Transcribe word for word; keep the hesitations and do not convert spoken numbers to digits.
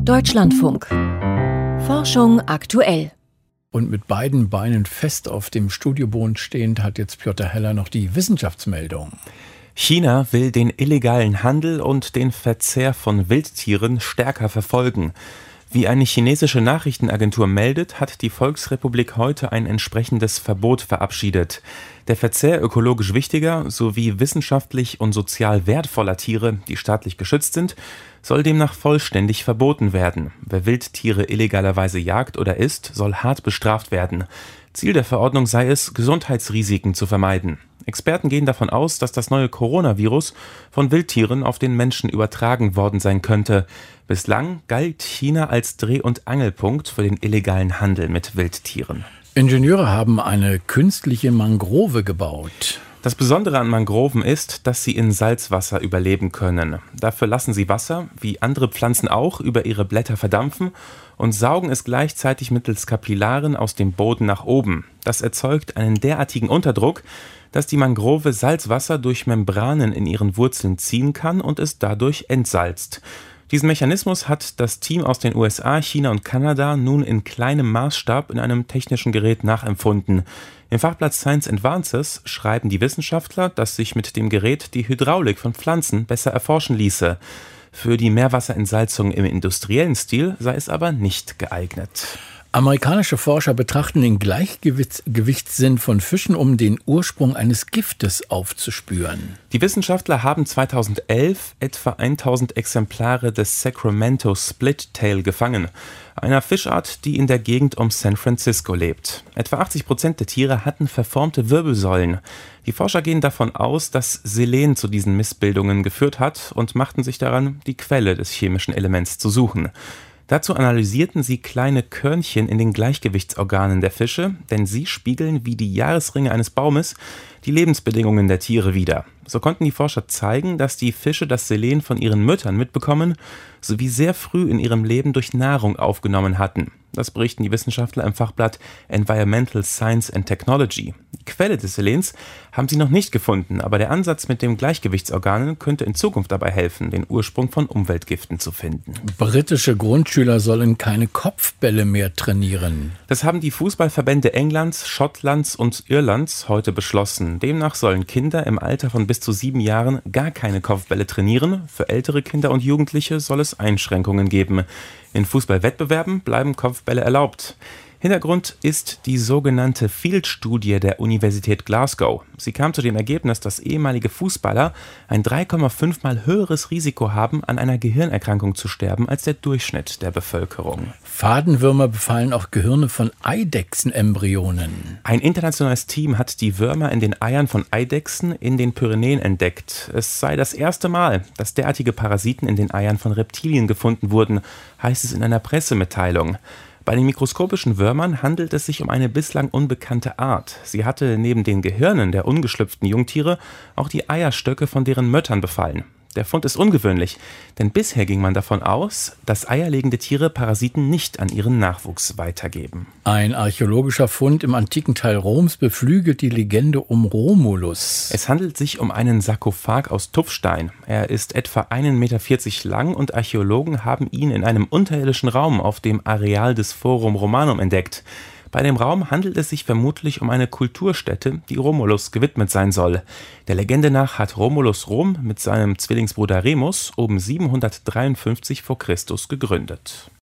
Deutschlandfunk. Forschung aktuell. Und mit beiden Beinen fest auf dem Studioboden stehend hat jetzt Piotr Heller noch die Wissenschaftsmeldung. China will den illegalen Handel und den Verzehr von Wildtieren stärker verfolgen. Wie eine chinesische Nachrichtenagentur meldet, hat die Volksrepublik heute ein entsprechendes Verbot verabschiedet. Der Verzehr ökologisch wichtiger sowie wissenschaftlich und sozial wertvoller Tiere, die staatlich geschützt sind, soll demnach vollständig verboten werden. Wer Wildtiere illegalerweise jagt oder isst, soll hart bestraft werden. Ziel der Verordnung sei es, Gesundheitsrisiken zu vermeiden. Experten gehen davon aus, dass das neue Coronavirus von Wildtieren auf den Menschen übertragen worden sein könnte. Bislang galt China als Dreh- und Angelpunkt für den illegalen Handel mit Wildtieren. Ingenieure haben eine künstliche Mangrove gebaut. Das Besondere an Mangroven ist, dass sie in Salzwasser überleben können. Dafür lassen sie Wasser, wie andere Pflanzen auch, über ihre Blätter verdampfen und saugen es gleichzeitig mittels Kapillaren aus dem Boden nach oben. Das erzeugt einen derartigen Unterdruck, dass die Mangrove Salzwasser durch Membranen in ihren Wurzeln ziehen kann und es dadurch entsalzt. Diesen Mechanismus hat das Team aus den U S A, China und Kanada nun in kleinem Maßstab in einem technischen Gerät nachempfunden. Im Fachblatt Science Advances schreiben die Wissenschaftler, dass sich mit dem Gerät die Hydraulik von Pflanzen besser erforschen ließe. Für die Meerwasserentsalzung im industriellen Stil sei es aber nicht geeignet. Amerikanische Forscher betrachten den Gleichgewichtssinn von Fischen, um den Ursprung eines Giftes aufzuspüren. Die Wissenschaftler haben zweitausendelf etwa tausend Exemplare des Sacramento Splittail gefangen, einer Fischart, die in der Gegend um San Francisco lebt. Etwa achtzig Prozent der Tiere hatten verformte Wirbelsäulen. Die Forscher gehen davon aus, dass Selen zu diesen Missbildungen geführt hat und machten sich daran, die Quelle des chemischen Elements zu suchen. Dazu analysierten sie kleine Körnchen in den Gleichgewichtsorganen der Fische, denn sie spiegeln wie die Jahresringe eines Baumes die Lebensbedingungen der Tiere wider. So konnten die Forscher zeigen, dass die Fische das Selen von ihren Müttern mitbekommen, sowie sehr früh in ihrem Leben durch Nahrung aufgenommen hatten. Das berichten die Wissenschaftler im Fachblatt Environmental Science and Technology. Die Quelle des Selens haben sie noch nicht gefunden, aber der Ansatz mit den Gleichgewichtsorganen könnte in Zukunft dabei helfen, den Ursprung von Umweltgiften zu finden. Britische Grundschüler sollen keine Kopfbälle mehr trainieren. Das haben die Fußballverbände Englands, Schottlands und Irlands heute beschlossen. Demnach sollen Kinder im Alter von bis zu sieben Jahren gar keine Kopfbälle trainieren. Für ältere Kinder und Jugendliche soll es Einschränkungen geben. In Fußballwettbewerben bleiben Kopfbälle erlaubt. Hintergrund ist die sogenannte Field-Studie der Universität Glasgow. Sie kam zu dem Ergebnis, dass ehemalige Fußballer ein drei Komma fünf Mal höheres Risiko haben, an einer Gehirnerkrankung zu sterben, als der Durchschnitt der Bevölkerung. Fadenwürmer befallen auch Gehirne von Eidechsenembryonen. Ein internationales Team hat die Würmer in den Eiern von Eidechsen in den Pyrenäen entdeckt. Es sei das erste Mal, dass derartige Parasiten in den Eiern von Reptilien gefunden wurden, heißt es in einer Pressemitteilung. Bei den mikroskopischen Würmern handelt es sich um eine bislang unbekannte Art. Sie hatte neben den Gehirnen der ungeschlüpften Jungtiere auch die Eierstöcke von deren Müttern befallen. Der Fund ist ungewöhnlich, denn bisher ging man davon aus, dass eierlegende Tiere Parasiten nicht an ihren Nachwuchs weitergeben. Ein archäologischer Fund im antiken Teil Roms beflügelt die Legende um Romulus. Es handelt sich um einen Sarkophag aus Tuffstein. Er ist etwa ein Meter vierzig lang und Archäologen haben ihn in einem unterirdischen Raum auf dem Areal des Forum Romanum entdeckt. Bei dem Raum handelt es sich vermutlich um eine Kulturstätte, die Romulus gewidmet sein soll. Der Legende nach hat Romulus Rom mit seinem Zwillingsbruder Remus um siebenhundertdreiundfünfzig vor Christus gegründet.